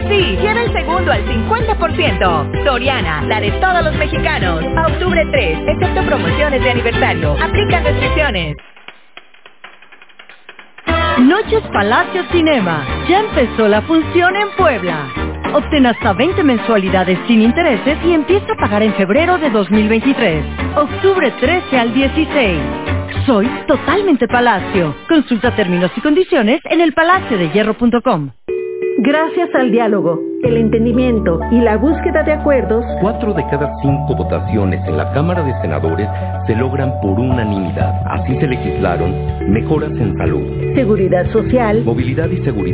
Sí, lleva el segundo al 50%. Soriana, la de todos los mexicanos. A octubre 3, excepto promociones de aniversario. Aplican restricciones. Noches Palacio Cinema. Ya empezó la función en Puebla. Obtén hasta 20 mensualidades sin intereses y empieza a pagar en febrero de 2023. Octubre 13 al 16. Soy totalmente Palacio. Consulta términos y condiciones en elpalaciodehierro.com. Gracias al diálogo, el entendimiento y la búsqueda de acuerdos, 4 de cada 5 votaciones en la Cámara de Senadores se logran por unanimidad. Así se legislaron mejoras en salud, seguridad social, movilidad y seguridad